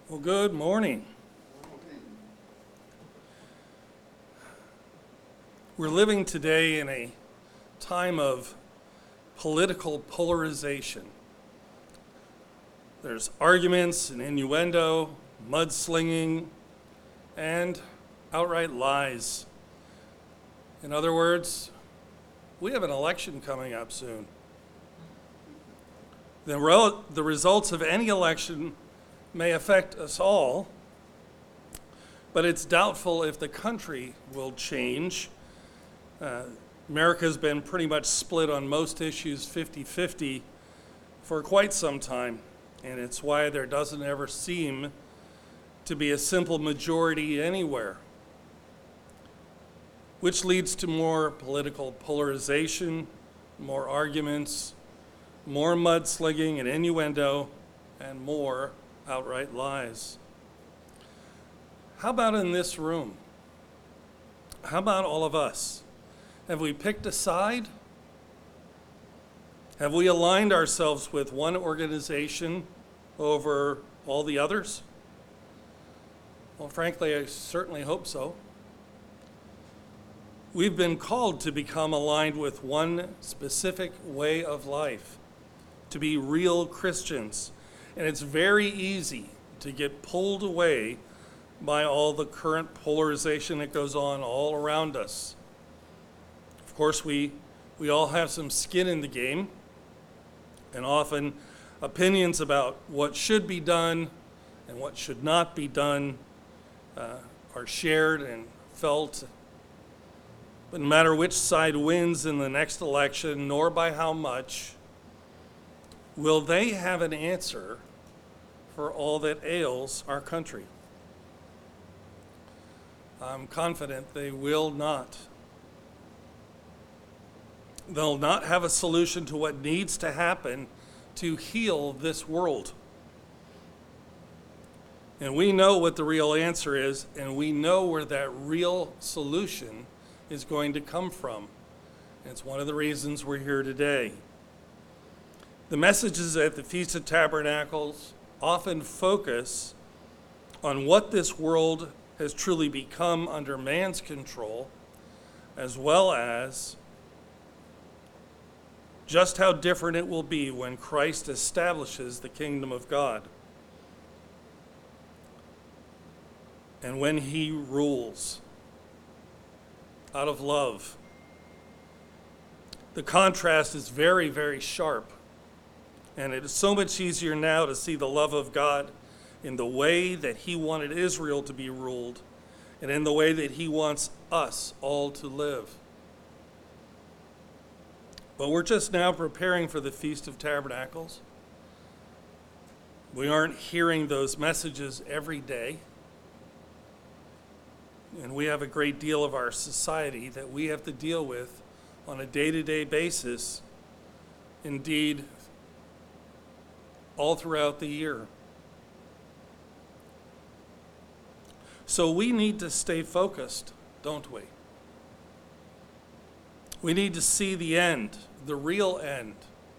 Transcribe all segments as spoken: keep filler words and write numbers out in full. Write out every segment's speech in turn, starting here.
Well, good morning. We're living today in a time of political polarization. There's arguments and innuendo, mudslinging, and outright lies. In other words, we have an election coming up soon. The, rel- the results of any election may affect us all, but it's doubtful if the country will change. Uh, America's been pretty much split on most issues fifty-fifty for quite some time, and it's why there doesn't ever seem to be a simple majority anywhere, which leads to more political polarization, more arguments, more mudslinging and innuendo, and more outright lies. How about in this room? How about all of us? Have we picked a side? Have we aligned ourselves with one organization over all the others? Well, frankly, I certainly hope so. We've been called to become aligned with one specific way of life, to be real Christians. And it's very easy to get pulled away by all the current polarization that goes on all around us. Of course, we, we all have some skin in the game, and often opinions about what should be done and what should not be done uh, are shared and felt. But no matter which side wins in the next election, nor by how much, will they have an answer for all that ails our country? I'm confident they will not. They'll not have a solution to what needs to happen to heal this world. And we know what the real answer is, and we know where that real solution is going to come from. And it's one of the reasons we're here today. The messages at the Feast of Tabernacles often focus on what this world has truly become under man's control, as well as just how different it will be when Christ establishes the kingdom of God and when he rules out of love. The contrast is very, very sharp. And it is so much easier now to see the love of God in the way that he wanted Israel to be ruled and in the way that he wants us all to live. But we're just now preparing for the Feast of Tabernacles. We aren't hearing those messages every day. And we have a great deal of our society that we have to deal with on a day-to-day basis. Indeed, all throughout the year. So we need to stay focused, don't we? We need to see the end, the real end.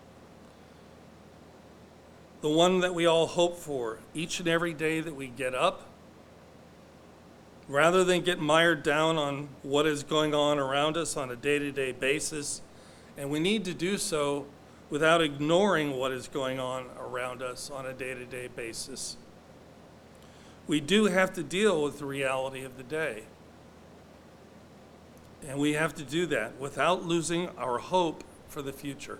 The one that we all hope for each and every day that we get up, rather than get mired down on what is going on around us on a day-to-day basis. And we need to do so without ignoring what is going on around us on a day-to-day basis. We do have to deal with the reality of the day. And we have to do that without losing our hope for the future.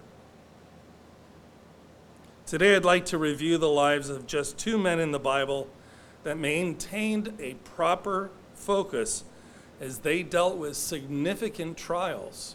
Today I'd like to review the lives of just two men in the Bible that maintained a proper focus as they dealt with significant trials.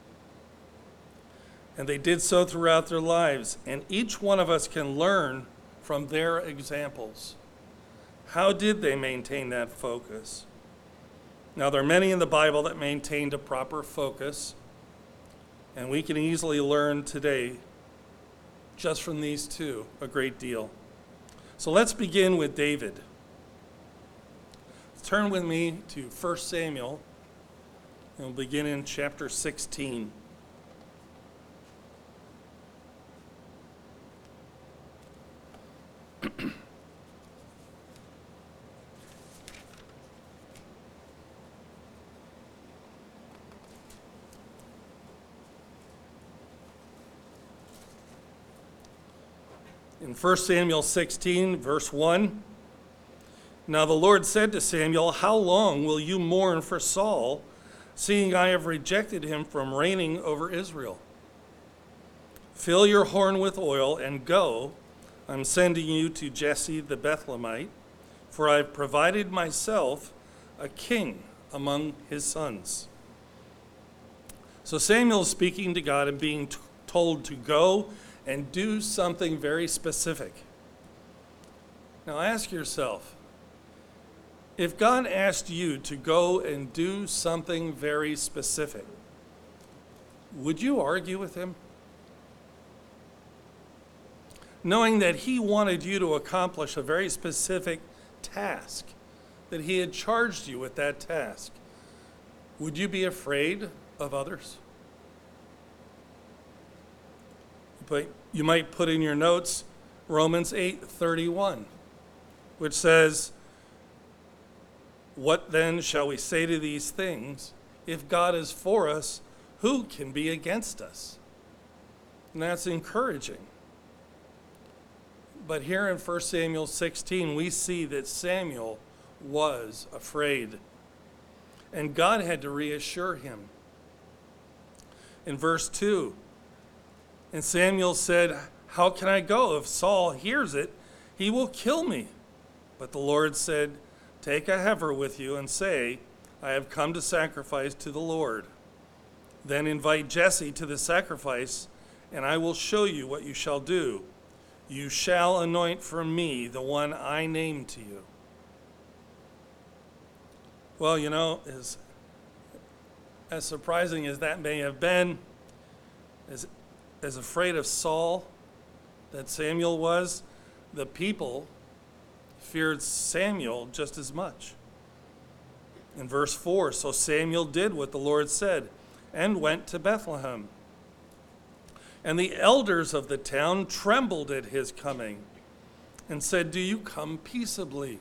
And they did so throughout their lives. And each one of us can learn from their examples. How did they maintain that focus? Now, there are many in the Bible that maintained a proper focus. And we can easily learn today, just from these two, a great deal. So let's begin with David. Turn with me to First Samuel, and we'll begin in chapter sixteen. In First Samuel sixteen, verse one, now the Lord said to Samuel, how long will you mourn for Saul, seeing I have rejected him from reigning over Israel? Fill your horn with oil and go. I'm sending you to Jesse the Bethlehemite, for I've provided myself a king among his sons. So Samuel is speaking to God and being t- told to go and do something very specific. Now ask yourself, if God asked you to go and do something very specific, would you argue with him? Knowing that he wanted you to accomplish a very specific task, that he had charged you with that task, would you be afraid of others? But you might put in your notes Romans eight thirty-one, which says, what then shall we say to these things? If God is for us, who can be against us? And that's encouraging. But here in First Samuel sixteen, we see that Samuel was afraid. And God had to reassure him. In verse two, and Samuel said, how can I go? If Saul hears it, he will kill me. But the Lord said, take a heifer with you and say, I have come to sacrifice to the Lord. Then invite Jesse to the sacrifice, and I will show you what you shall do. You shall anoint for me the one I name to you. Well, you know, as, as surprising as that may have been, as, as afraid of Saul that Samuel was, the people feared Samuel just as much. In verse four, so Samuel did what the Lord said and went to Bethlehem. And the elders of the town trembled at his coming and said, do you come peaceably?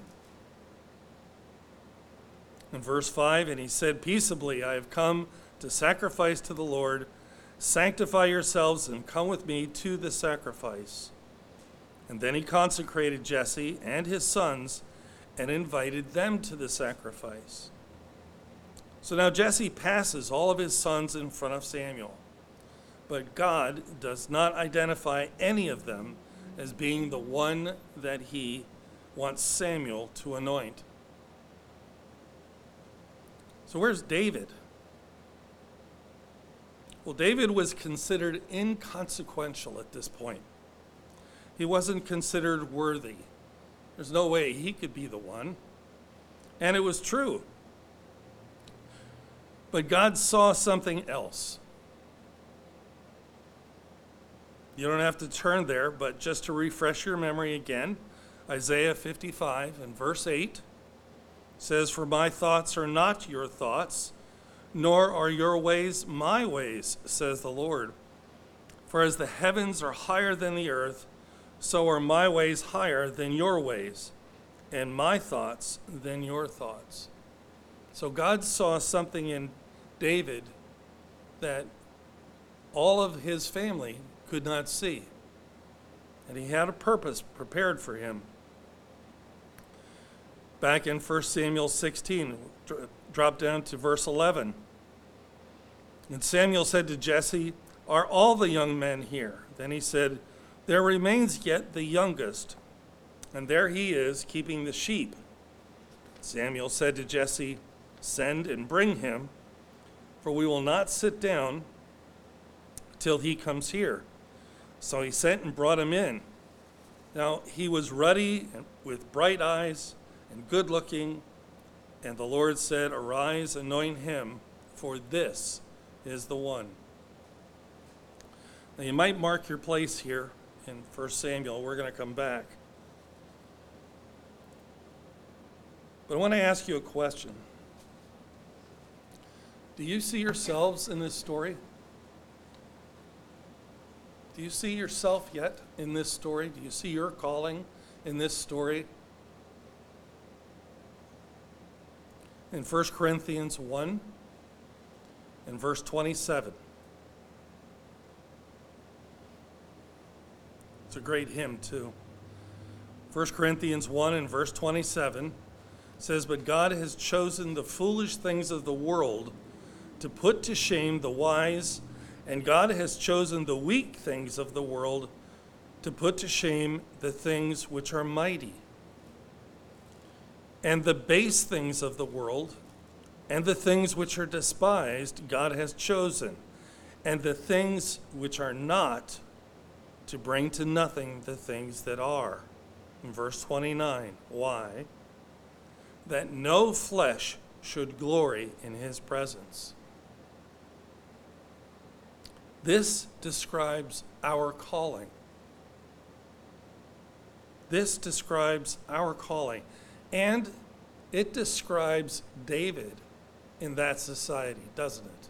In verse five, and he said, peaceably, I have come to sacrifice to the Lord. Sanctify yourselves and come with me to the sacrifice. And then he consecrated Jesse and his sons and invited them to the sacrifice. So now Jesse passes all of his sons in front of Samuel. But God does not identify any of them as being the one that he wants Samuel to anoint. So where's David? Well, David was considered inconsequential at this point. He wasn't considered worthy. There's no way he could be the one. And it was true. But God saw something else. You don't have to turn there, but just to refresh your memory again, Isaiah fifty-five and verse eight says, for my thoughts are not your thoughts, nor are your ways my ways, says the Lord. For as the heavens are higher than the earth, so are my ways higher than your ways, and my thoughts than your thoughts. So God saw something in David that all of his family could not see. And he had a purpose prepared for him. Back in First Samuel sixteen, drop down to verse eleven. And Samuel said to Jesse, are all the young men here? Then he said, there remains yet the youngest, and there he is keeping the sheep. Samuel said to Jesse, send and bring him, for we will not sit down till he comes here. So he sent and brought him in. Now he was ruddy and with bright eyes and good looking, and the Lord said, arise, anoint him, for this is the one. Now you might mark your place here in First Samuel. We're going to come back. But I want to ask you a question. Do you see yourselves in this story? Do you see yourself yet in this story? Do you see your calling in this story? In First Corinthians one and verse twenty-seven. It's a great hymn, too. First Corinthians one and verse twenty-seven says, "But God has chosen the foolish things of the world to put to shame the wise, and God has chosen the weak things of the world to put to shame the things which are mighty. And the base things of the world and the things which are despised God has chosen, and the things which are not, to bring to nothing the things that are." In verse twenty-nine, why? That no flesh should glory in his presence. This describes our calling. This describes our calling. And it describes David in that society, doesn't it?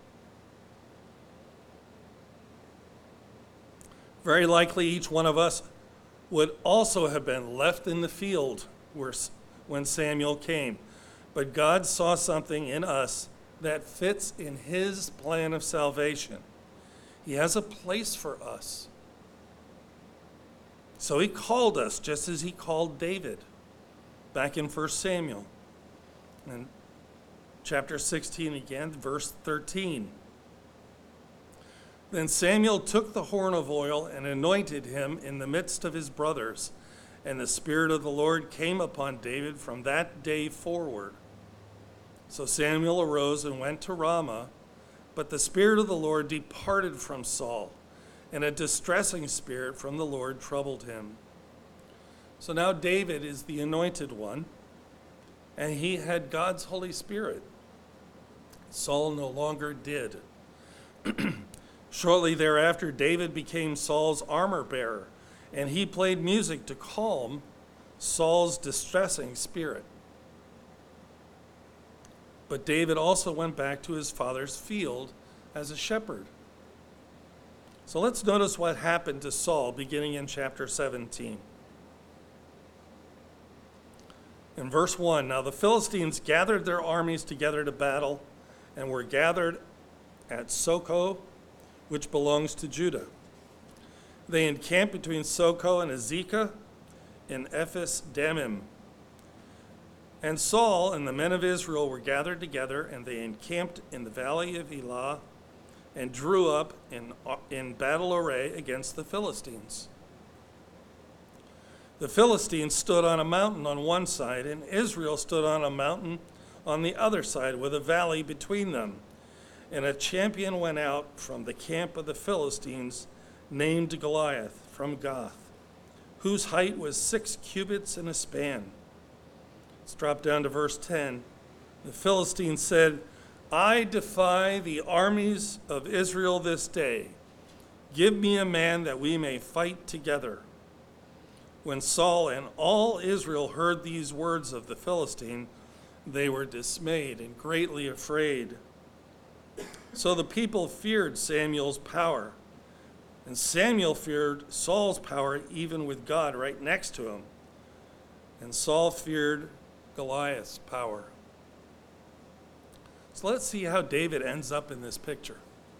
Very likely each one of us would also have been left in the field where, when Samuel came. But God saw something in us that fits in his plan of salvation. He has a place for us. So he called us just as he called David back in First Samuel. And chapter sixteen again, verse thirteen. Then Samuel took the horn of oil and anointed him in the midst of his brothers. And the Spirit of the Lord came upon David from that day forward. So Samuel arose and went to Ramah, but the Spirit of the Lord departed from Saul, and a distressing spirit from the Lord troubled him. So now David is the anointed one, and he had God's Holy Spirit. Saul no longer did. Shortly thereafter, David became Saul's armor bearer, and he played music to calm Saul's distressing spirit. But David also went back to his father's field as a shepherd. So let's notice what happened to Saul beginning in chapter seventeen. In verse one, now the Philistines gathered their armies together to battle and were gathered at Socoh, which belongs to Judah. They encamped between Socoh and Azekah in Ephes Dammim. And Saul and the men of Israel were gathered together, and they encamped in the valley of Elah and drew up in, in battle array against the Philistines. The Philistines stood on a mountain on one side, and Israel stood on a mountain on the other side with a valley between them. And a champion went out from the camp of the Philistines named Goliath from Gath, whose height was six cubits and a span. Let's drop down to verse ten. The Philistines said, "I defy the armies of Israel this day. Give me a man that we may fight together." When Saul and all Israel heard these words of the Philistine, they were dismayed and greatly afraid. So the people feared Samuel's power, and Samuel feared Saul's power even with God right next to him. And Saul feared Goliath's power. So let's see how David ends up in this picture.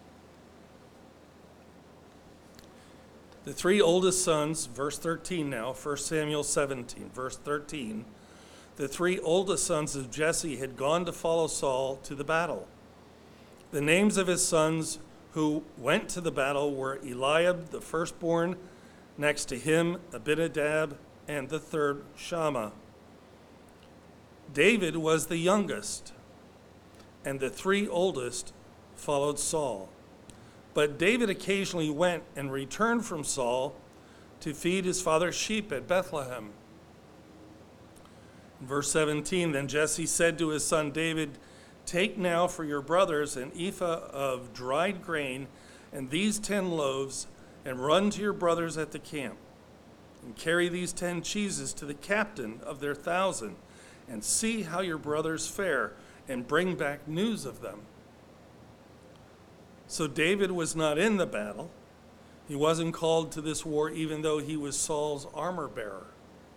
The three oldest sons, verse thirteen now, First Samuel seventeen, verse thirteen. The three oldest sons of Jesse had gone to follow Saul to the battle. The names of his sons who went to the battle were Eliab, the firstborn, next to him Abinadab, and the third Shammah. David was the youngest, and the three oldest followed Saul. But David occasionally went and returned from Saul to feed his father's sheep at Bethlehem. In verse seventeen, then Jesse said to his son David, "Take now for your brothers an ephah of dried grain and these ten loaves, and run to your brothers at the camp, and carry these ten cheeses to the captain of their thousand, and see how your brothers fare, and bring back news of them." So David was not in the battle. He wasn't called to this war, even though he was Saul's armor bearer.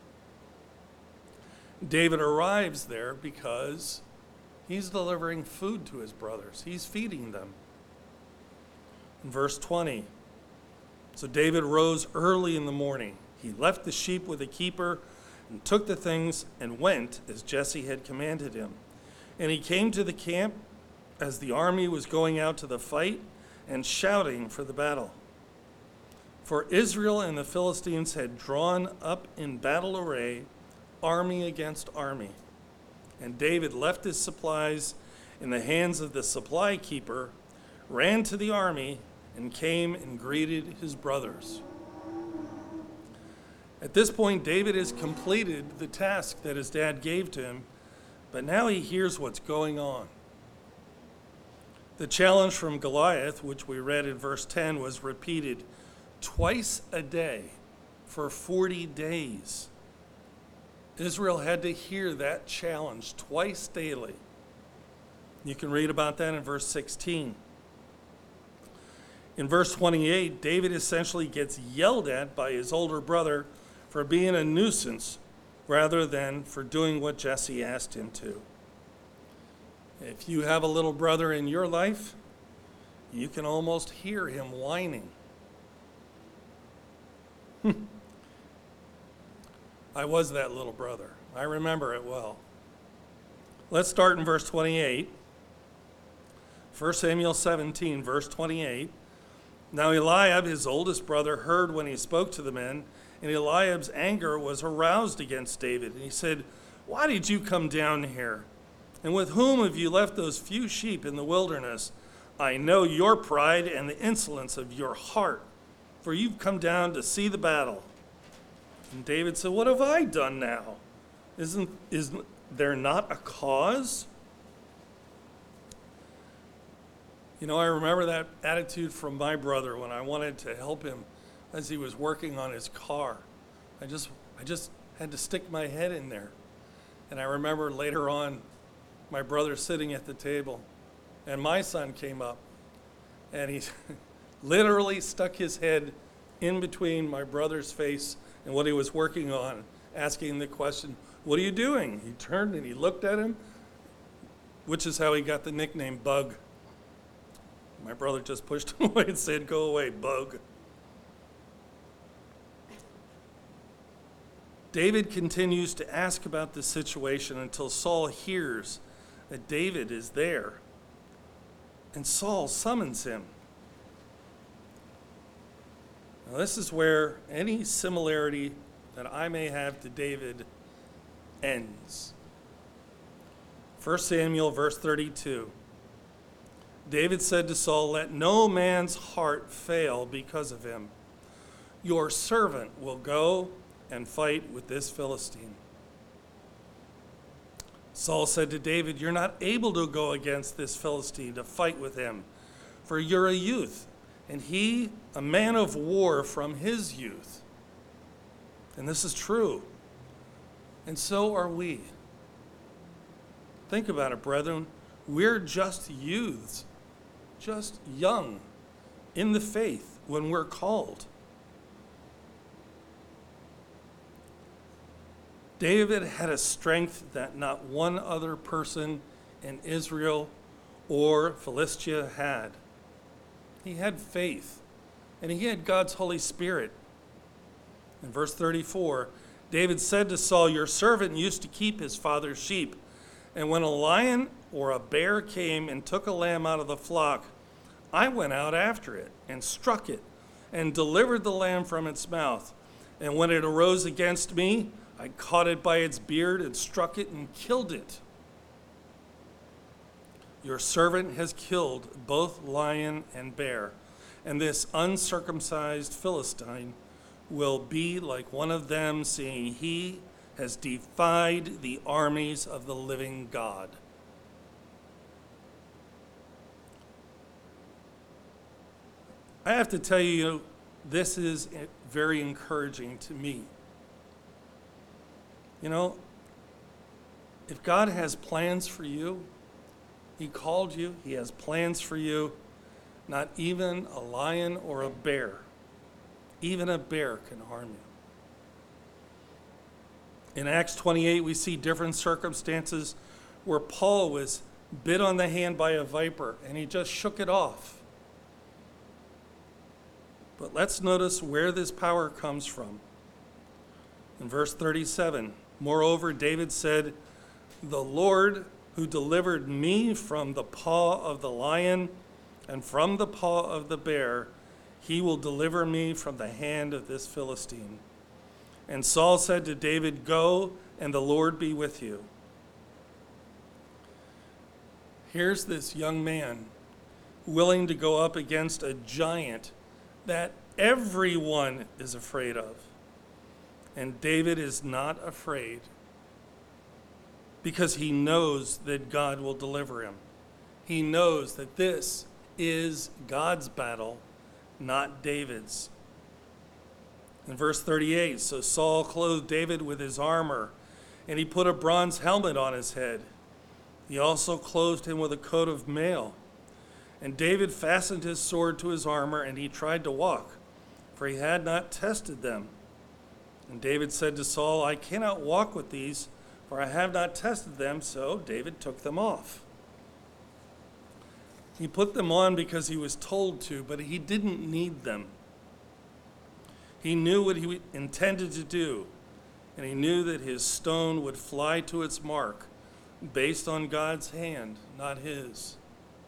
David arrives there because he's delivering food to his brothers. He's feeding them. In verse twenty, So David rose early in the morning. He left the sheep with a keeper and took the things and went as Jesse had commanded him. And he came to the camp as the army was going out to the fight and shouting for the battle. For Israel and the Philistines had drawn up in battle array, army against army. And David left his supplies in the hands of the supply keeper, ran to the army, and came and greeted his brothers. At this point, David has completed the task that his dad gave to him, but now he hears what's going on. The challenge from Goliath, which we read in verse ten, was repeated twice a day for forty days. Israel had to hear that challenge twice daily. You can read about that in verse sixteen. In verse twenty-eight, David essentially gets yelled at by his older brother for being a nuisance rather than for doing what Jesse asked him to. If you have a little brother in your life, you can almost hear him whining. I was that little brother. I remember it well. Let's start in verse twenty-eight. First Samuel seventeen, verse twenty-eight. Now Eliab, his oldest brother, heard when he spoke to the men, and Eliab's anger was aroused against David. And he said, "Why did you come down here? And with whom have you left those few sheep in the wilderness? I know your pride and the insolence of your heart, for you've come down to see the battle." And David said, "What have I done now? Isn't, is there not a cause?" You know, I remember that attitude from my brother when I wanted to help him as he was working on his car. I just, I just had to stick my head in there. And I remember later on, my brother sitting at the table, and my son came up, and he literally stuck his head in between my brother's face and what he was working on, asking the question, "What are you doing?" He turned and he looked at him, which is how he got the nickname Bug. My brother just pushed him away and said, "Go away, Bug." David continues to ask about the situation until Saul hears that David is there, and Saul summons him. Now, this is where any similarity that I may have to David ends. First Samuel, verse thirty-two. David said to Saul, "Let no man's heart fail because of him. Your servant will go and fight with this Philistine." Saul said to David, "You're not able to go against this Philistine to fight with him, for you're a youth, and he a man of war from his youth." And this is true. And so are we. Think about it, brethren. We're just youths, just young in the faith when we're called. David had a strength that not one other person in Israel or Philistia had. He had faith, and he had God's Holy Spirit. In verse thirty-four, David said to Saul, "Your servant used to keep his father's sheep, and when a lion or a bear came and took a lamb out of the flock, I went out after it and struck it and delivered the lamb from its mouth. And when it arose against me, I caught it by its beard and struck it and killed it. Your servant has killed both lion and bear, and this uncircumcised Philistine will be like one of them, seeing he has defied the armies of the living God." I have to tell you, this is very encouraging to me. You know, if God has plans for you, he called you, he has plans for you, not even a lion or a bear, even a bear can harm you. In Acts twenty-eight, we see different circumstances where Paul was bit on the hand by a viper, and he just shook it off. But let's notice where this power comes from. In verse thirty-seven, moreover, David said, "The Lord who delivered me from the paw of the lion and from the paw of the bear, he will deliver me from the hand of this Philistine." And Saul said to David, "Go, and the Lord be with you." Here's this young man willing to go up against a giant that everyone is afraid of. And David is not afraid because he knows that God will deliver him. He knows that this is God's battle, not David's. In verse thirty-eight, so Saul clothed David with his armor, and he put a bronze helmet on his head. He also clothed him with a coat of mail. And David fastened his sword to his armor, and he tried to walk, for he had not tested them. And David said to Saul, "I cannot walk with these, for I have not tested them." So David took them off. He put them on because he was told to, but he didn't need them. He knew what he intended to do, and he knew that his stone would fly to its mark based on God's hand, not his.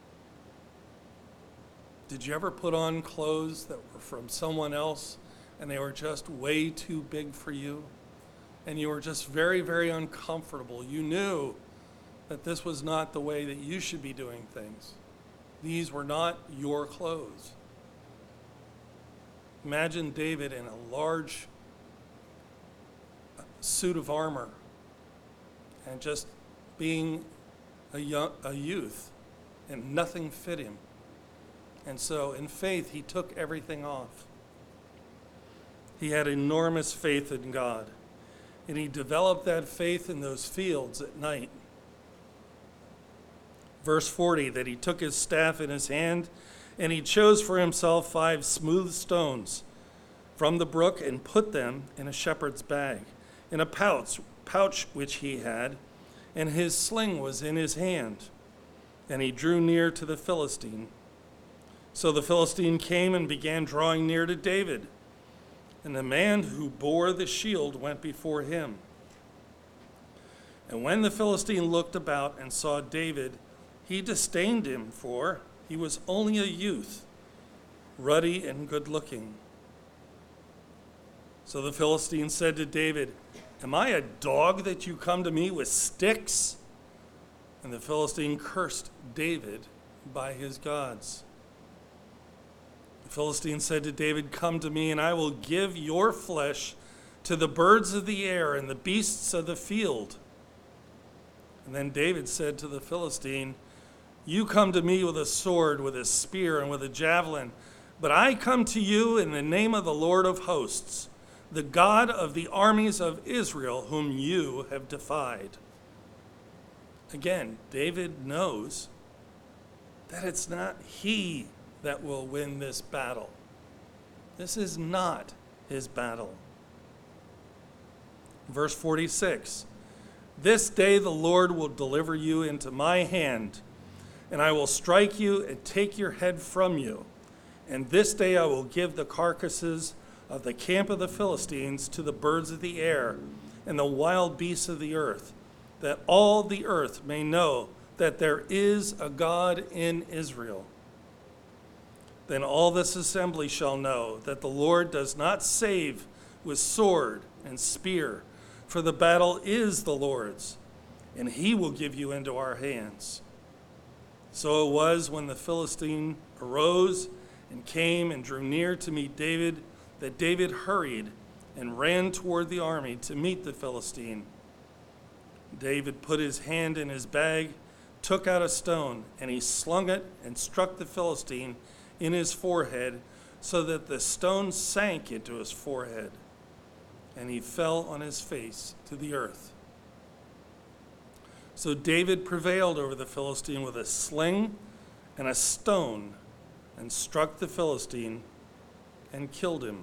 Did you ever put on clothes that were from someone else and they were just way too big for you? And you were just very, very uncomfortable. You knew that this was not the way that you should be doing things. These were not your clothes. Imagine David in a large suit of armor and just being a, young, a youth, and nothing fit him. And so in faith, he took everything off. He had enormous faith in God, and he developed that faith in those fields at night. Verse forty, that he took his staff in his hand, and he chose for himself five smooth stones from the brook and put them in a shepherd's bag, in a pouch, pouch which he had, and his sling was in his hand. And he drew near to the Philistine. So the Philistine came and began drawing near to David. And the man who bore the shield went before him. And when the Philistine looked about and saw David, he disdained him, for he was only a youth, ruddy and good-looking. So the Philistine said to David, "Am I a dog that you come to me with sticks?" And the Philistine cursed David by his gods. The Philistine said to David, "Come to me, and I will give your flesh to the birds of the air and the beasts of the field." And then David said to the Philistine, "You come to me with a sword, with a spear, and with a javelin, but I come to you in the name of the Lord of hosts, the God of the armies of Israel, whom you have defied." Again, David knows that it's not he that will win this battle. This is not his battle. Verse forty-six, "This day the Lord will deliver you into my hand, and I will strike you and take your head from you. And this day I will give the carcasses of the camp of the Philistines to the birds of the air and the wild beasts of the earth, that all the earth may know that there is a God in Israel. Then all this assembly shall know that the Lord does not save with sword and spear, for the battle is the Lord's, and he will give you into our hands." So it was when the Philistine arose and came and drew near to meet David, that David hurried and ran toward the army to meet the Philistine. David put his hand in his bag, took out a stone, and he slung it and struck the Philistine in his forehead, so that the stone sank into his forehead, and he fell on his face to the earth. So David prevailed over the Philistine with a sling and a stone, and struck the Philistine and killed him.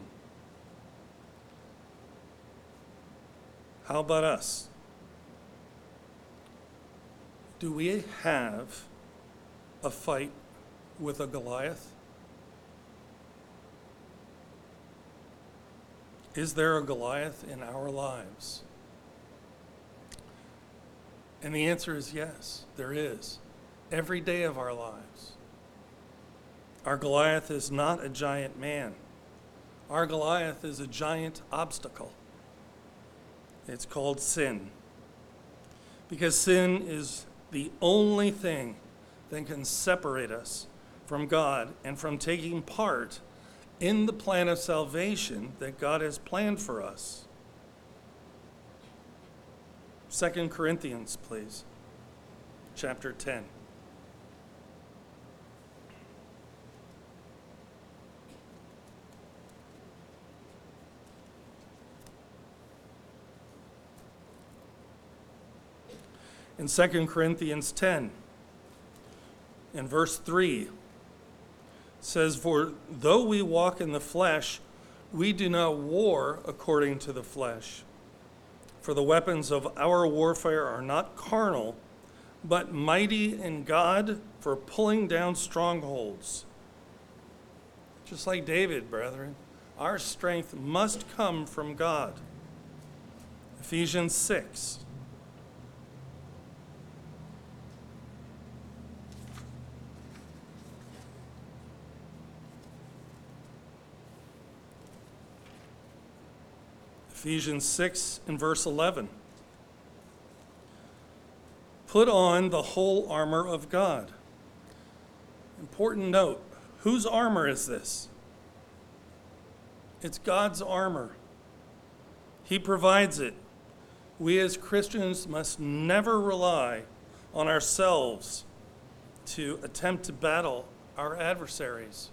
How about us? Do we have a fight with a Goliath? Is there a Goliath in our lives? And the answer is yes, there is. Every day of our lives. Our Goliath is not a giant man. Our Goliath is a giant obstacle. It's called sin. Because sin is the only thing that can separate us from God and from taking part in the plan of salvation that God has planned for us. Second Corinthians, please, chapter ten. In Second Corinthians ten, in verse three, says, "For though we walk in the flesh, we do not war according to the flesh. For the weapons of our warfare are not carnal, but mighty in God for pulling down strongholds." Just like David, brethren, our strength must come from God. Ephesians six. Ephesians six and verse eleven. Put on the whole armor of God. Important note, whose armor is this? It's God's armor. He provides it. We as Christians must never rely on ourselves to attempt to battle our adversaries,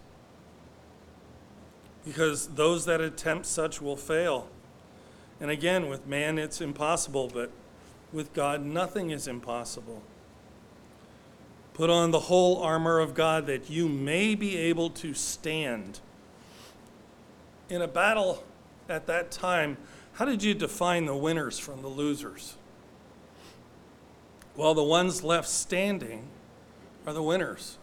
because those that attempt such will fail. And again, with man it's impossible, but with God nothing is impossible. Put on the whole armor of God that you may be able to stand. In a battle at that time, how did you define the winners from the losers? Well, the ones left standing are the winners.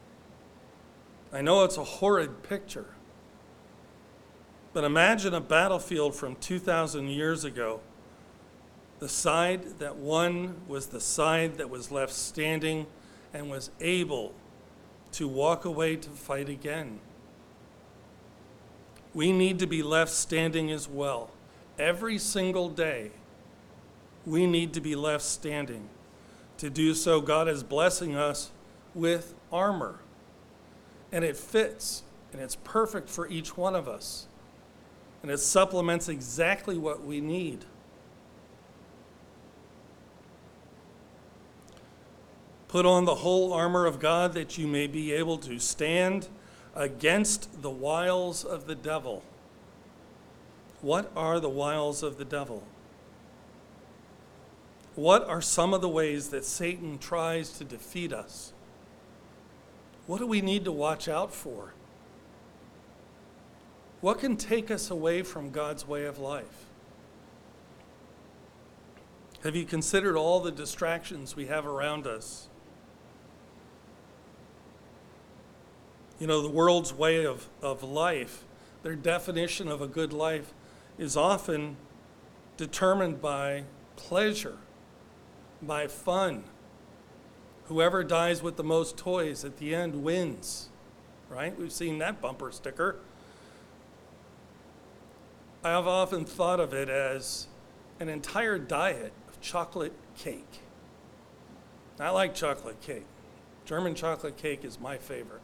I know it's a horrid picture, but imagine a battlefield from two thousand years ago. The side that won was the side that was left standing and was able to walk away to fight again. We need to be left standing as well. Every single day, we need to be left standing. To do so, God is blessing us with armor. And it fits, and it's perfect for each one of us. And it supplements exactly what we need. Put on the whole armor of God that you may be able to stand against the wiles of the devil. What are the wiles of the devil? What are some of the ways that Satan tries to defeat us? What do we need to watch out for? What can take us away from God's way of life? Have you considered all the distractions we have around us? You know, the world's way of, of life, their definition of a good life is often determined by pleasure, by fun. Whoever dies with the most toys at the end wins, right? We've seen that bumper sticker. I have often thought of it as an entire diet of chocolate cake. I like chocolate cake. German chocolate cake is my favorite.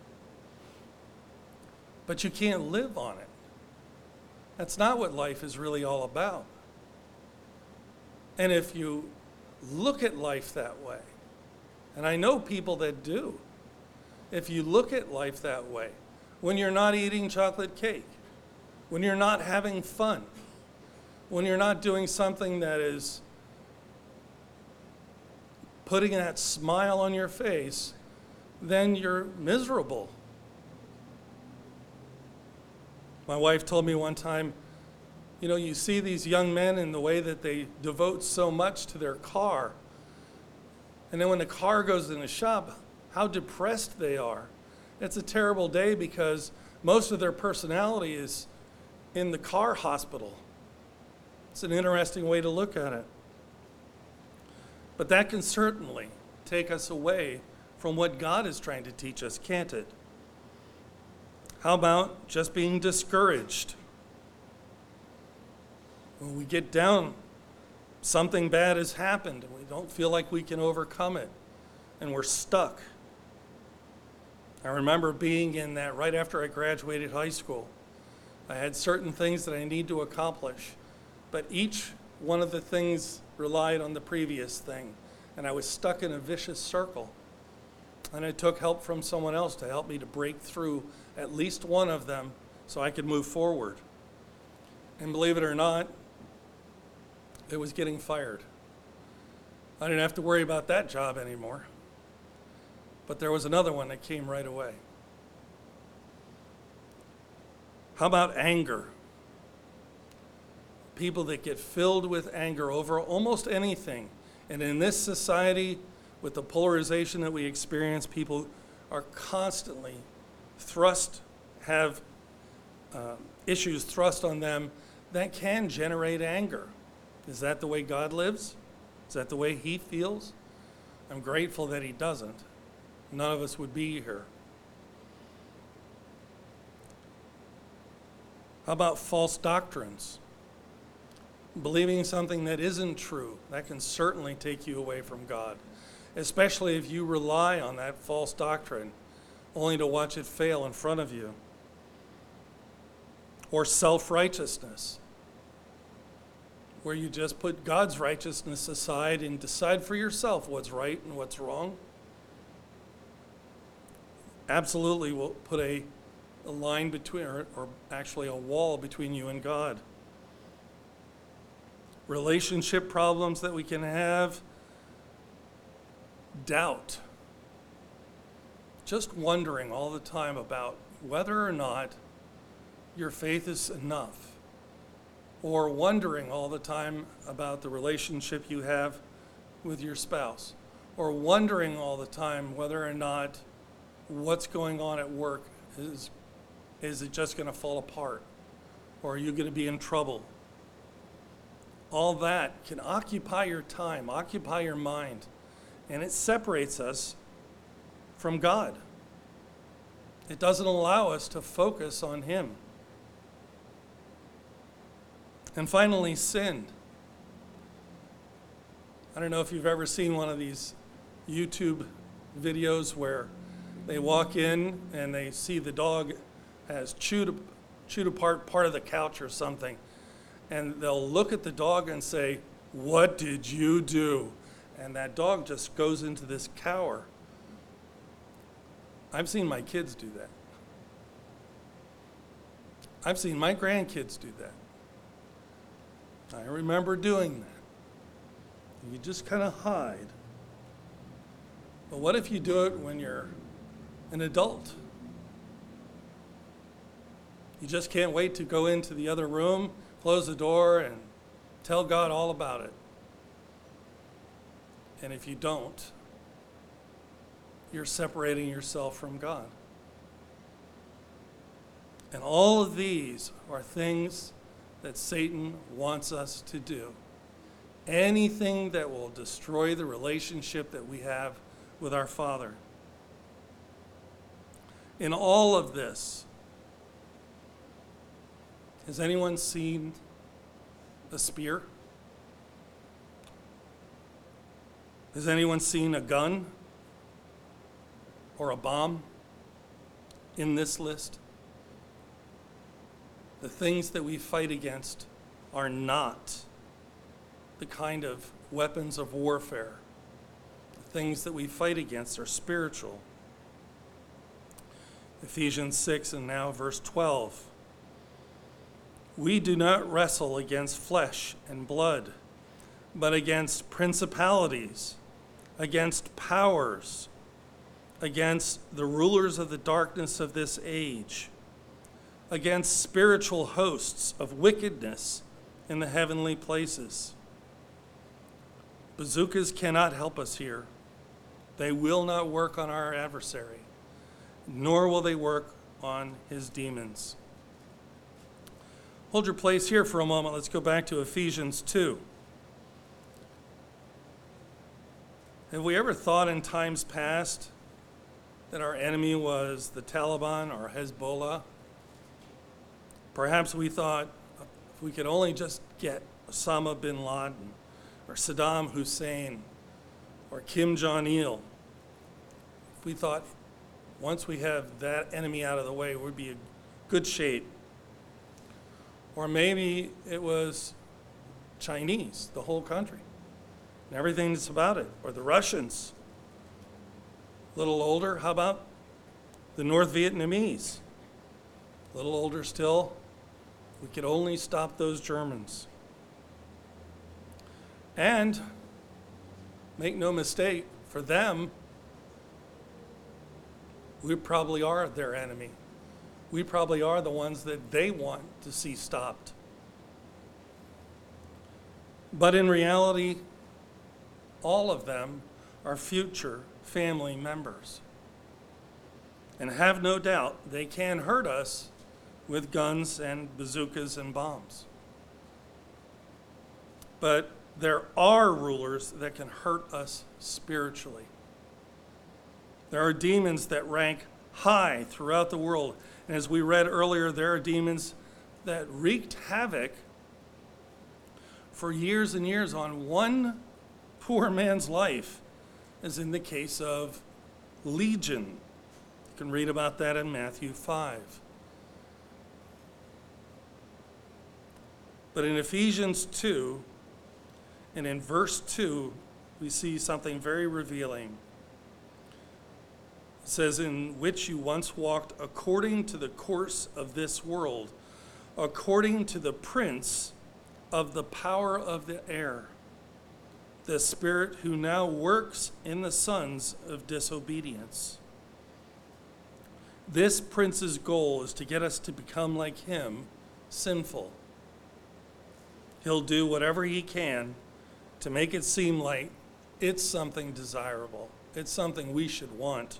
But you can't live on it. That's not what life is really all about. And if you look at life that way, and I know people that do, if you look at life that way, when you're not eating chocolate cake, when you're not having fun, when you're not doing something that is putting that smile on your face, then you're miserable. My wife told me one time, you know, you see these young men in the way that they devote so much to their car. And then when the car goes in the shop, how depressed they are. It's a terrible day because most of their personality is in the car hospital. It's an interesting way to look at it. But that can certainly take us away from what God is trying to teach us, can't it? How about just being discouraged? When we get down, something bad has happened, and we don't feel like we can overcome it, and we're stuck. I remember being in that right after I graduated high school. I had certain things that I need to accomplish, but each one of the things relied on the previous thing, and I was stuck in a vicious circle. And I took help from someone else to help me to break through at least one of them so I could move forward. And believe it or not, it was getting fired. I didn't have to worry about that job anymore. But there was another one that came right away. How about anger? People that get filled with anger over almost anything. And in this society, with the polarization that we experience, people are constantly thrust, have uh, issues thrust on them that can generate anger. Is that the way God lives? Is that the way he feels? I'm grateful that he doesn't. None of us would be here. How about false doctrines? Believing something that isn't true, that can certainly take you away from God, especially if you rely on that false doctrine only to watch it fail in front of you. Or self-righteousness, where you just put God's righteousness aside and decide for yourself what's right and what's wrong. Absolutely will put a, a line between, or, or actually a wall between you and God. Relationship problems that we can have, doubt. Just wondering all the time about whether or not your faith is enough, or wondering all the time about the relationship you have with your spouse, or wondering all the time whether or not what's going on at work is, is it just going to fall apart, or are you going to be in trouble? All that can occupy your time, occupy your mind, and it separates us from God. It doesn't allow us to focus on him. And finally, sin. I don't know if you've ever seen one of these YouTube videos where they walk in and they see the dog has chewed, chewed apart part of the couch or something. And they'll look at the dog and say, "What did you do?" And that dog just goes into this cower. I've seen my kids do that. I've seen my grandkids do that. I remember doing that. You just kind of hide. But what if you do it when you're an adult? You just can't wait to go into the other room, close the door, and tell God all about it. And if you don't, you're separating yourself from God. And all of these are things that Satan wants us to do. Anything that will destroy the relationship that we have with our Father. In all of this, has anyone seen a spear? Has anyone seen a gun or a bomb in this list? The things that we fight against are not the kind of weapons of warfare. The things that we fight against are spiritual. Ephesians six and now verse twelve. We do not wrestle against flesh and blood, but against principalities, against powers, against the rulers of the darkness of this age, against spiritual hosts of wickedness in the heavenly places. Bazookas cannot help us here. They will not work on our adversary, nor will they work on his demons. Hold your place here for a moment. Let's go back to Ephesians two. Have we ever thought in times past that our enemy was the Taliban or Hezbollah? Perhaps we thought if we could only just get Osama bin Laden or Saddam Hussein or Kim Jong-il, if we thought once we have that enemy out of the way, we'd be in good shape. Or maybe it was Chinese, the whole country, and everything that's about it, or the Russians. A little older, how about the North Vietnamese? A little older still, we could only stop those Germans. And make no mistake, for them, we probably are their enemy. We probably are the ones that they want to see stopped. But in reality, all of them are future family members. And have no doubt they can hurt us with guns and bazookas and bombs. But there are rulers that can hurt us spiritually. There are demons that rank high throughout the world. And as we read earlier, there are demons that wreaked havoc for years and years on one poor man's life, as in the case of Legion. You can read about that in Matthew five. But in Ephesians two, and in verse two, we see something very revealing. It says, in which you once walked according to the course of this world, according to the prince of the power of the air, the spirit who now works in the sons of disobedience. This prince's goal is to get us to become like him, sinful. He'll do whatever he can to make it seem like it's something desirable. It's something we should want.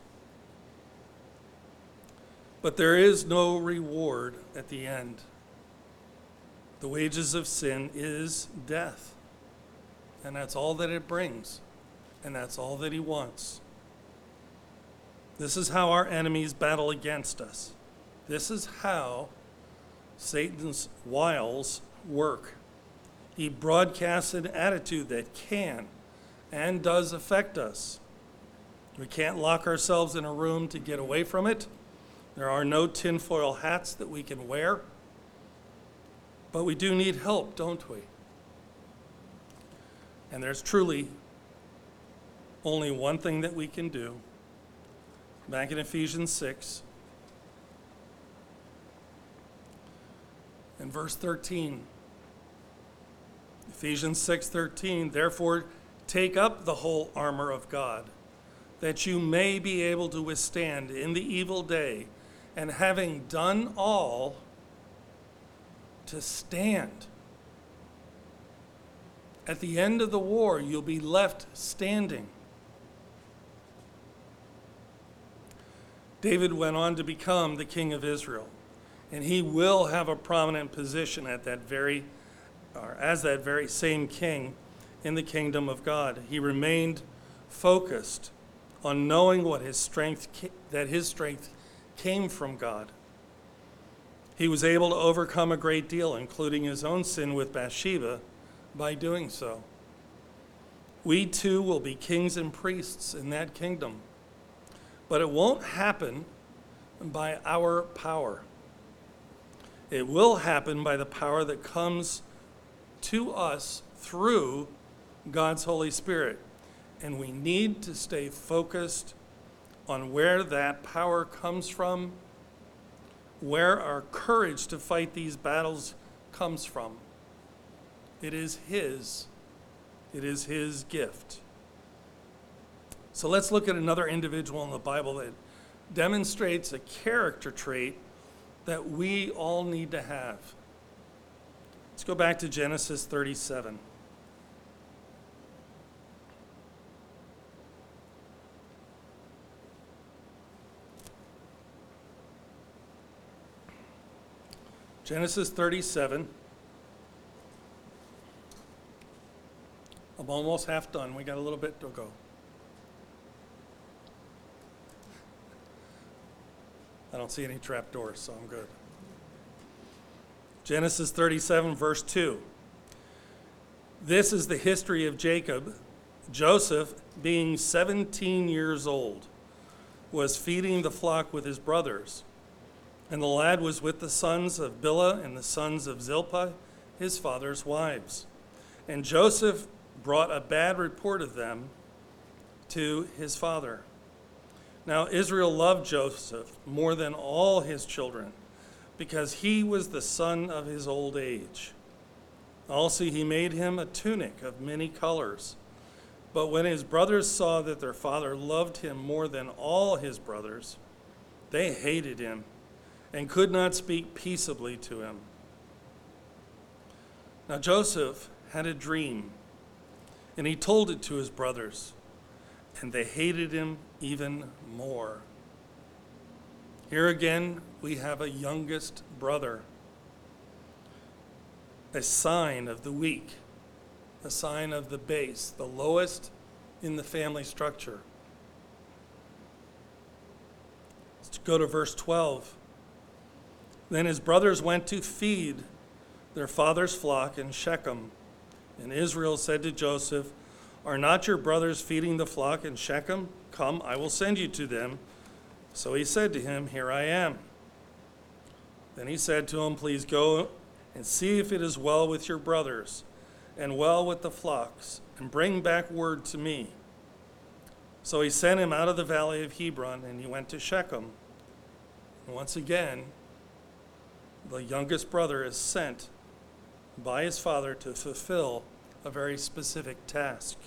But there is no reward at the end. The wages of sin is death. And that's all that it brings. And that's all that he wants. This is how our enemies battle against us. This is how Satan's wiles work. He broadcasts an attitude that can and does affect us. We can't lock ourselves in a room to get away from it. There are no tinfoil hats that we can wear. But we do need help, don't we? And there's truly only one thing that we can do. Back in Ephesians six, in verse thirteen, Ephesians six thirteen, therefore take up the whole armor of God, that you may be able to withstand in the evil day, and having done all, to stand. At the end of the war, you'll be left standing. David went on to become the king of Israel, and he will have a prominent position at that very, or as that very same king in the kingdom of God. He remained focused on knowing what his strength, that his strength came from God. He was able to overcome a great deal, including his own sin with Bathsheba, by doing so. We too will be kings and priests in that kingdom, but it won't happen by our power. It will happen by the power that comes to us through God's Holy Spirit, and we need to stay focused on where that power comes from, where our courage to fight these battles comes from. It is his. It is his gift. So let's look at another individual in the Bible that demonstrates a character trait that we all need to have. Let's go back to Genesis thirty-seven. Genesis thirty-seven. I'm almost half done. We got a little bit to go. I don't see any trap doors, so I'm good. Genesis thirty-seven, verse two. This is the history of Jacob. Joseph, being seventeen years old, was feeding the flock with his brothers. And the lad was with the sons of Bilhah and the sons of Zilpah, his father's wives. And Joseph brought a bad report of them to his father. Now Israel loved Joseph more than all his children, because he was the son of his old age. Also he made him a tunic of many colors. But when his brothers saw that their father loved him more than all his brothers, they hated him and could not speak peaceably to him. Now Joseph had a dream, and he told it to his brothers, and they hated him even more. Here again, we have a youngest brother, a sign of the weak, a sign of the base, the lowest in the family structure. Let's go to verse twelve. Then his brothers went to feed their father's flock in Shechem. And Israel said to Joseph, "Are not your brothers feeding the flock in Shechem? Come, I will send you to them." So he said to him, "Here I am." Then he said to him, "Please go and see if it is well with your brothers and well with the flocks, and bring back word to me." So he sent him out of the valley of Hebron, and he went to Shechem. And once again, the youngest brother is sent by his father to fulfill a very specific task.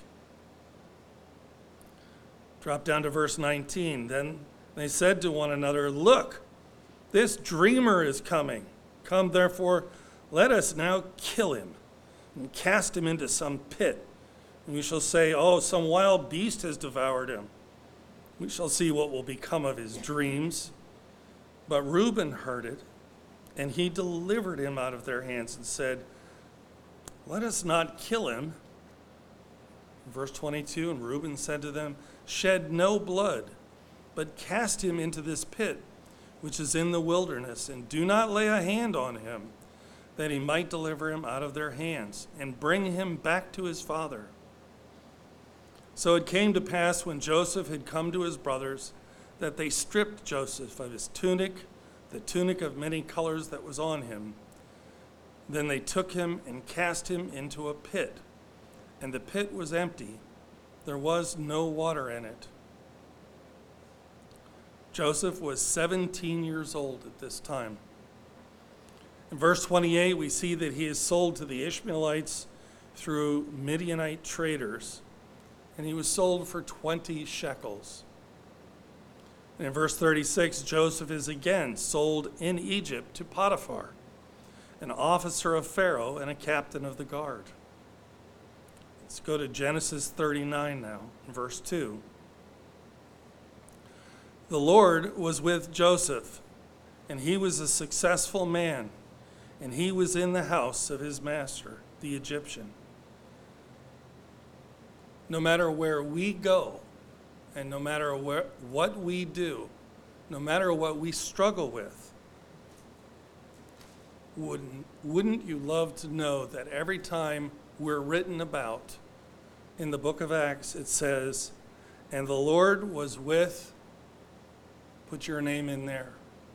Drop down to verse nineteen. Then they said to one another, "Look, this dreamer is coming. Come, therefore, let us now kill him and cast him into some pit. And we shall say, 'Oh, some wild beast has devoured him.' We shall see what will become of his dreams." But Reuben heard it, and he delivered him out of their hands and said, "Let us not kill him." Verse twenty-two, and Reuben said to them, "Shed no blood, but cast him into this pit, which is in the wilderness, and do not lay a hand on him, that he might deliver him out of their hands, and bring him back to his father." So it came to pass, when Joseph had come to his brothers, that they stripped Joseph of his tunic, the tunic of many colors that was on him. Then they took him and cast him into a pit, and the pit was empty. There was no water in it. Joseph was seventeen years old at this time. In verse twenty-eight, we see that he is sold to the Ishmaelites through Midianite traders, and he was sold for twenty shekels. And in verse thirty-six, Joseph is again sold in Egypt to Potiphar, an officer of Pharaoh and a captain of the guard. Let's go to Genesis thirty-nine now, verse two. The Lord was with Joseph, and he was a successful man, and he was in the house of his master, the Egyptian. No matter where we go, and no matter where, what we do, no matter what we struggle with, wouldn't, wouldn't you love to know that every time we're written about in the book of Acts, it says, "And the Lord was with," put your name in there.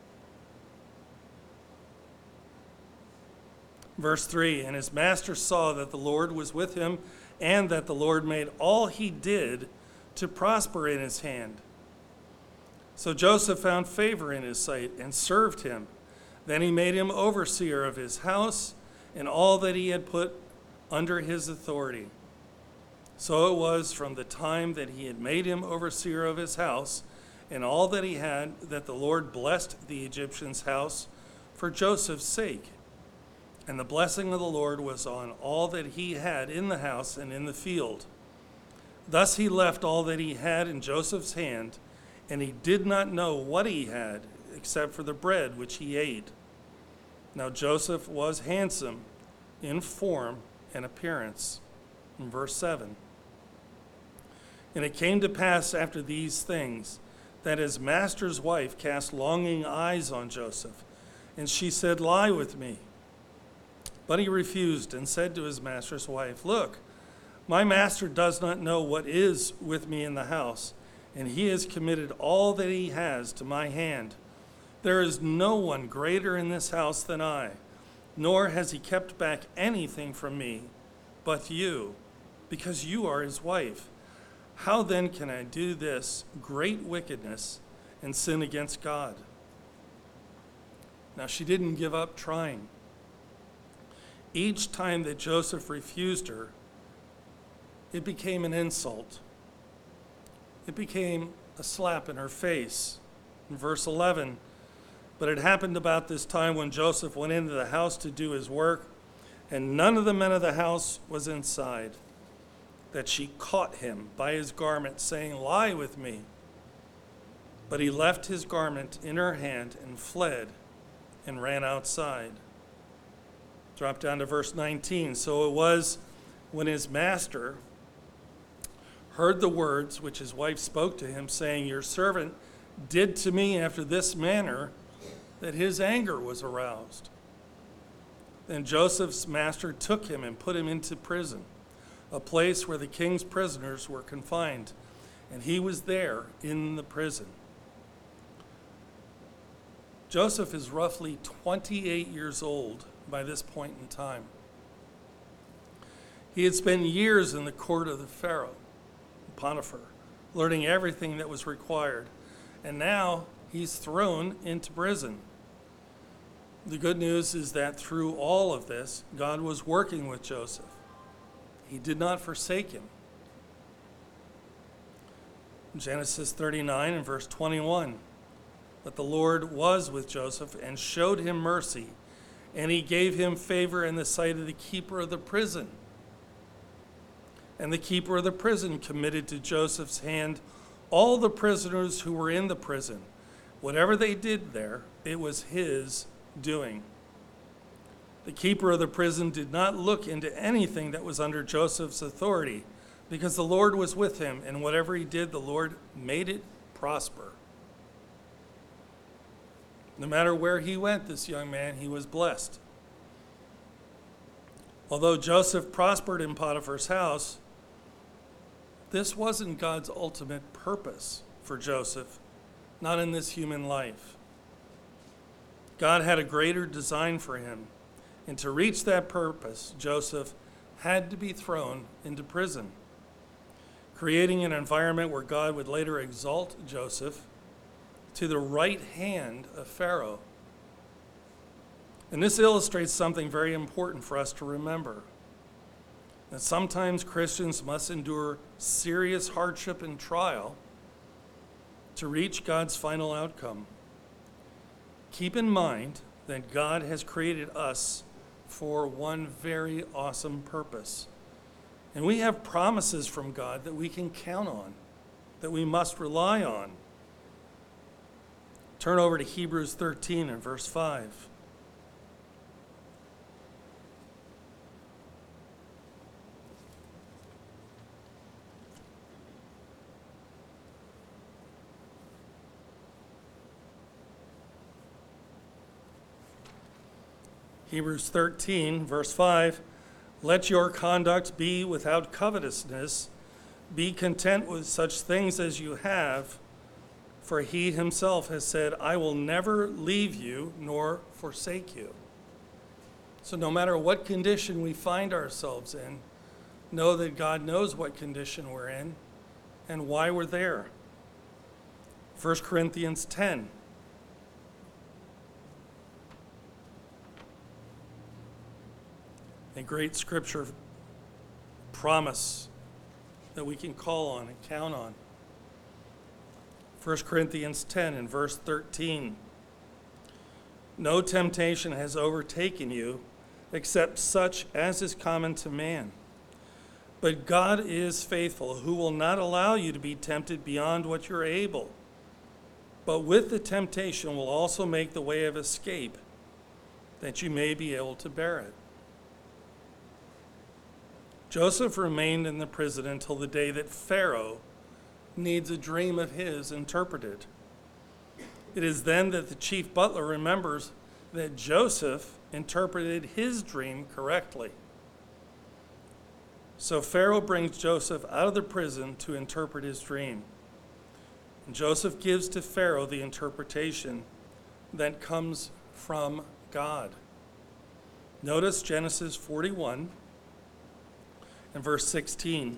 Verse three, "And his master saw that the Lord was with him, and that the Lord made all he did to prosper in his hand. So Joseph found favor in his sight and served him. Then he made him overseer of his house and all that he had put under his authority. So it was from the time that he had made him overseer of his house and all that he had, that the Lord blessed the Egyptian's house for Joseph's sake. And the blessing of the Lord was on all that he had in the house and in the field. Thus he left all that he had in Joseph's hand, and he did not know what he had, except for the bread which he ate. Now Joseph was handsome in form and appearance. In verse seven. And it came to pass after these things that his master's wife cast longing eyes on Joseph, and she said, Lie with me. But he refused and said to his master's wife, Look, my master does not know what is with me in the house, and he has committed all that he has to my hand. There is no one greater in this house than I, nor has he kept back anything from me but you, because you are his wife. How then can I do this great wickedness and sin against God? Now she didn't give up trying. Each time that Joseph refused her, it became an insult. It became a slap in her face. In verse eleven, but it happened about this time when Joseph went into the house to do his work, and none of the men of the house was inside, that she caught him by his garment, saying, Lie with me. But he left his garment in her hand and fled and ran outside. Drop down to verse nineteen. So it was when his master heard the words which his wife spoke to him, saying, Your servant did to me after this manner, that his anger was aroused. Then Joseph's master took him and put him into prison, a place where the king's prisoners were confined, and he was there in the prison. Joseph is roughly twenty-eight years old by this point in time. He had spent years in the court of the Pharaoh, Potiphar, learning everything that was required, and now he's thrown into prison. The good news is that through all of this, God was working with Joseph. He did not forsake him. Genesis thirty-nine and verse twenty-one. But the Lord was with Joseph and showed him mercy, and he gave him favor in the sight of the keeper of the prison. And the keeper of the prison committed to Joseph's hand all the prisoners who were in the prison. Whatever they did there, it was his doing. The keeper of the prison did not look into anything that was under Joseph's authority, because the Lord was with him, and whatever he did, the Lord made it prosper. No matter where he went, this young man, he was blessed. Although Joseph prospered in Potiphar's house, this wasn't God's ultimate purpose for Joseph, not in this human life. God had a greater design for him, and to reach that purpose, Joseph had to be thrown into prison, creating an environment where God would later exalt Joseph to the right hand of Pharaoh. And this illustrates something very important for us to remember, that sometimes Christians must endure serious hardship and trial to reach God's final outcome. Keep in mind that God has created us for one very awesome purpose. And we have promises from God that we can count on, that we must rely on. Turn over to Hebrews thirteen and verse five. Hebrews thirteen, verse five, let your conduct be without covetousness. Be content with such things as you have, for he himself has said, I will never leave you nor forsake you. So no matter what condition we find ourselves in, know that God knows what condition we're in and why we're there. First Corinthians ten. A great scripture promise that we can call on and count on. First Corinthians ten and verse thirteen. No temptation has overtaken you except such as is common to man. But God is faithful, who will not allow you to be tempted beyond what you're able, but with the temptation will also make the way of escape, that you may be able to bear it. Joseph remained in the prison until the day that Pharaoh needs a dream of his interpreted. It is then that the chief butler remembers that Joseph interpreted his dream correctly. So Pharaoh brings Joseph out of the prison to interpret his dream. And Joseph gives to Pharaoh the interpretation that comes from God. Notice Genesis forty-one and verse sixteen.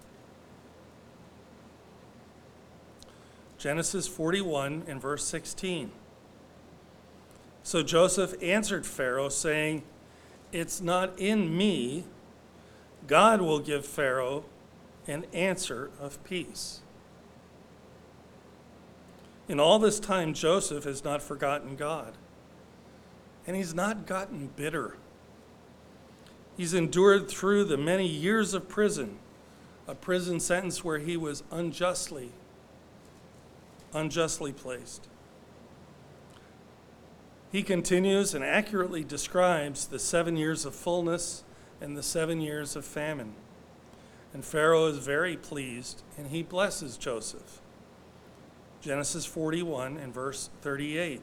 Genesis forty-one and verse sixteen. So Joseph answered Pharaoh, saying, "It's not in me. God will give Pharaoh an answer of peace." In all this time, Joseph has not forgotten God, and he's not gotten bitter. He's endured through the many years of prison, a prison sentence where he was unjustly, unjustly placed. He continues and accurately describes the seven years of fullness and the seven years of famine. And Pharaoh is very pleased, and he blesses Joseph. Genesis forty-one and verse thirty-eight.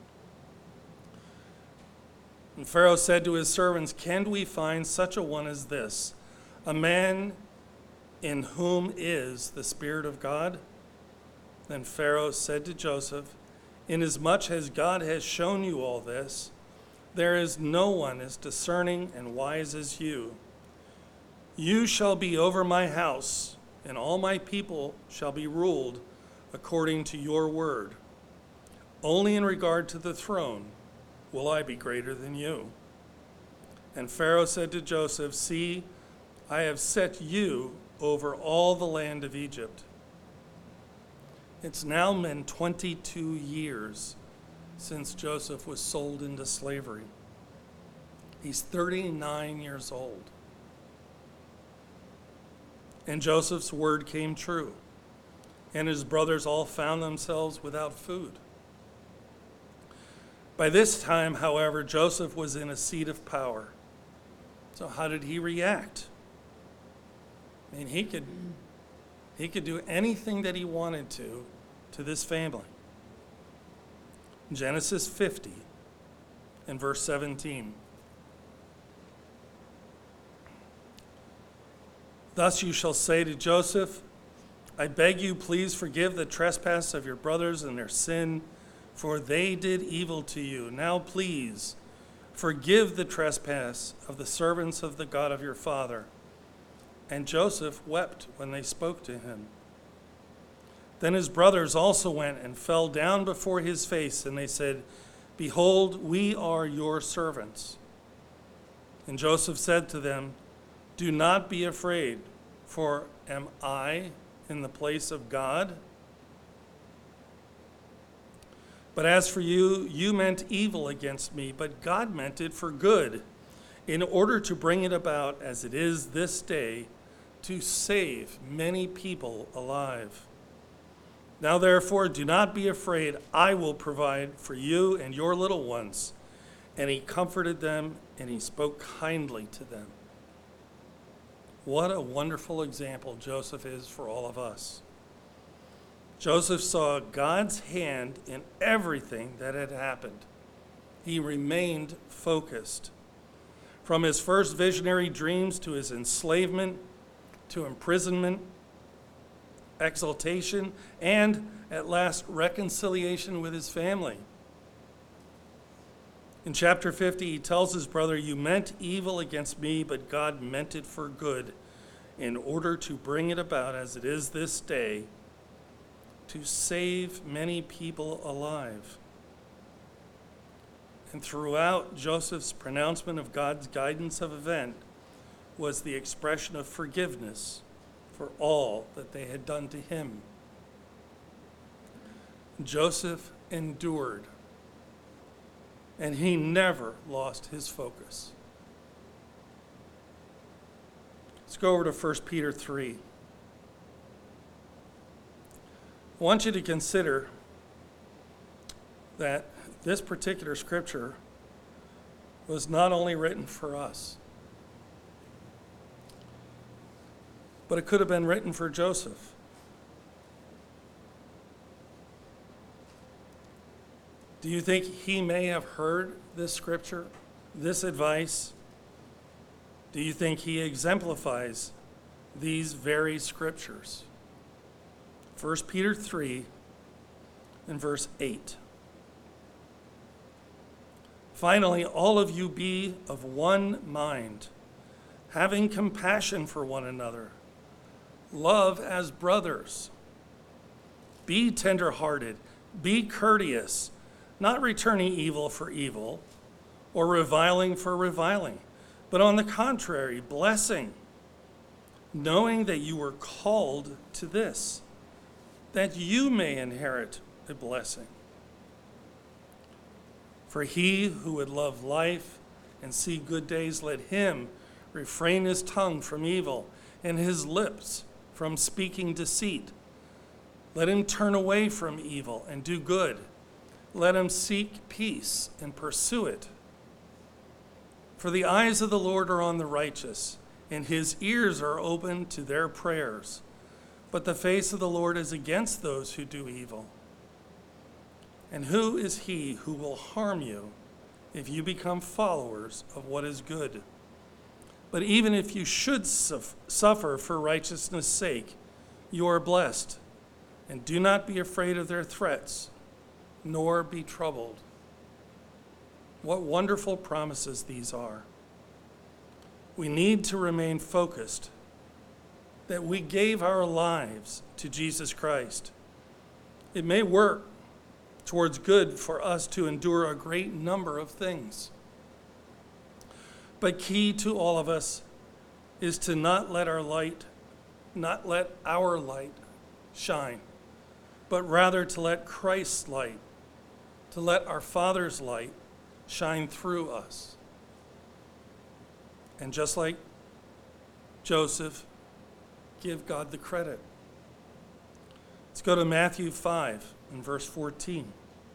And Pharaoh said to his servants, "Can we find such a one as this, a man in whom is the Spirit of God?" Then Pharaoh said to Joseph, "Inasmuch as God has shown you all this, there is no one as discerning and wise as you. You shall be over my house, and all my people shall be ruled according to your word. Only in regard to the throne will I be greater than you." And Pharaoh said to Joseph, "See, I have set you over all the land of Egypt." It's now been twenty-two years since Joseph was sold into slavery. He's thirty-nine years old. And Joseph's word came true, and his brothers all found themselves without food. By this time, however, Joseph was in a seat of power. So how did he react? I mean, he could, he could do anything that he wanted to to this family. Genesis fifty and verse seventeen. "Thus you shall say to Joseph, I beg you, please forgive the trespass of your brothers and their sin, for they did evil to you. Now please forgive the trespass of the servants of the God of your father." And Joseph wept when they spoke to him. Then his brothers also went and fell down before his face, and they said, "Behold, we are your servants." And Joseph said to them, "Do not be afraid, for am I in the place of God? But as for you, you meant evil against me, but God meant it for good, in order to bring it about as it is this day, to save many people alive. Now therefore, do not be afraid. I will provide for you and your little ones." And he comforted them, and he spoke kindly to them. What a wonderful example Joseph is for all of us. Joseph saw God's hand in everything that had happened. He remained focused. From his first visionary dreams to his enslavement, to imprisonment, exaltation, and at last reconciliation with his family. In chapter fifty, he tells his brother, "You meant evil against me, but God meant it for good, in order to bring it about as it is this day, to save many people alive." And throughout Joseph's pronouncement of God's guidance of event was the expression of forgiveness for all that they had done to him. Joseph endured, and he never lost his focus. Let's go over to First Peter three. I want you to consider that this particular scripture was not only written for us, but it could have been written for Joseph. Do you think he may have heard this scripture, this advice? Do you think he exemplifies these very scriptures? First Peter three and verse eight. Finally, all of you be of one mind, having compassion for one another. Love as brothers. Be tender-hearted, be courteous, not returning evil for evil or reviling for reviling, but on the contrary, blessing, knowing that you were called to this, that you may inherit a blessing. For he who would love life and see good days, let him refrain his tongue from evil and his lips from speaking deceit. Let him turn away from evil and do good. Let him seek peace and pursue it. For the eyes of the Lord are on the righteous, and his ears are open to their prayers. But the face of the Lord is against those who do evil. And who is he who will harm you if you become followers of what is good? But even if you should suffer for righteousness' sake, you are blessed. And do not be afraid of their threats, nor be troubled. What wonderful promises these are. We need to remain focused that we gave our lives to Jesus Christ. It may work towards good for us to endure a great number of things. But key to all of us is to not let our light, not let our light shine, but rather to let Christ's light, to let our Father's light shine through us. And just like Joseph, give God the credit. Let's go to Matthew five and verse fourteen.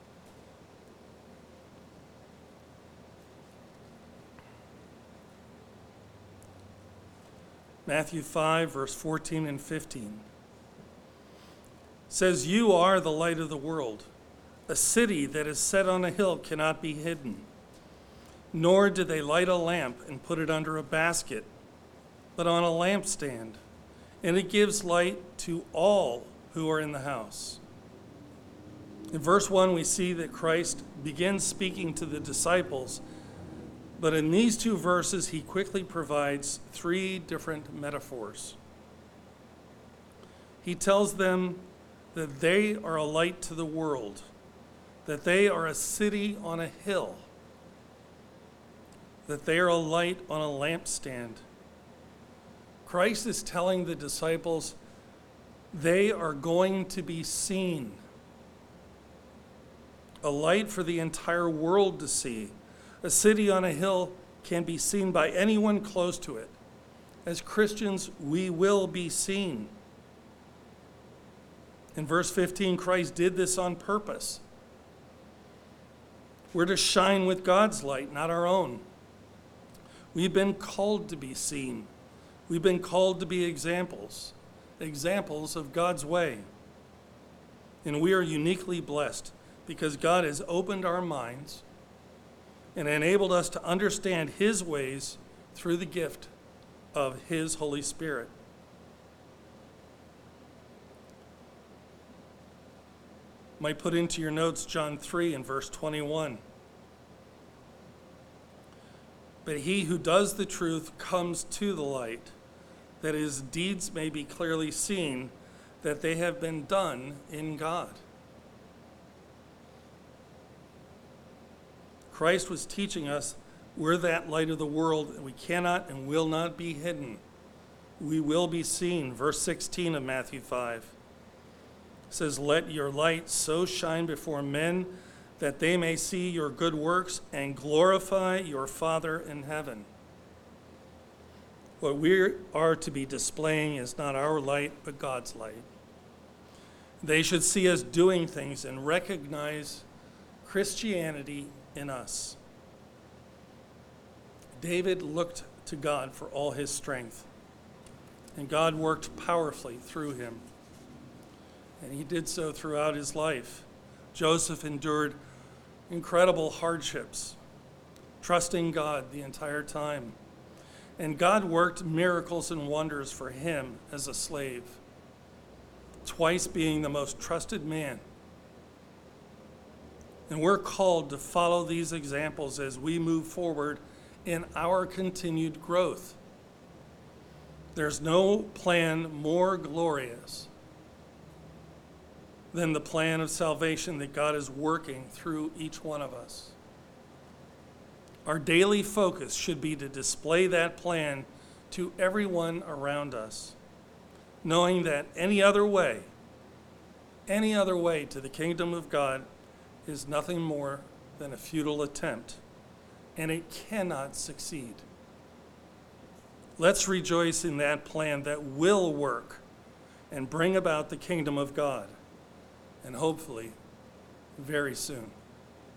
Matthew five, verse fourteen and fifteen. Says, you are the light of the world. A city that is set on a hill cannot be hidden. Nor do they light a lamp and put it under a basket, but on a lampstand, and it gives light to all who are in the house. In verse one, we see that Christ begins speaking to the disciples, but in these two verses, he quickly provides three different metaphors. He tells them that they are a light to the world, that they are a city on a hill, that they are a light on a lampstand. Christ is telling the disciples they are going to be seen, a light for the entire world to see. A city on a hill can be seen by anyone close to it. As Christians, we will be seen. In verse fifteen, Christ did this on purpose. We're to shine with God's light, not our own. We've been called to be seen. We've been called to be examples, examples of God's way. And we are uniquely blessed because God has opened our minds and enabled us to understand his ways through the gift of his Holy Spirit. Might put into your notes John three and verse twenty-one. But he who does the truth comes to the light, that his deeds may be clearly seen, that they have been done in God. Christ was teaching us we're that light of the world, and we cannot and will not be hidden. We will be seen. Verse sixteen of Matthew five says, let your light so shine before men that they may see your good works and glorify your Father in heaven. What we are to be displaying is not our light, but God's light. They should see us doing things and recognize Christianity in us. David looked to God for all his strength, and God worked powerfully through him. And he did so throughout his life. Joseph endured incredible hardships, trusting God the entire time. And God worked miracles and wonders for him as a slave, twice being the most trusted man. And we're called to follow these examples as we move forward in our continued growth. There's no plan more glorious than the plan of salvation that God is working through each one of us. Our daily focus should be to display that plan to everyone around us, knowing that any other way, any other way to the kingdom of God is nothing more than a futile attempt, and it cannot succeed. Let's rejoice in that plan that will work and bring about the kingdom of God, and hopefully very soon.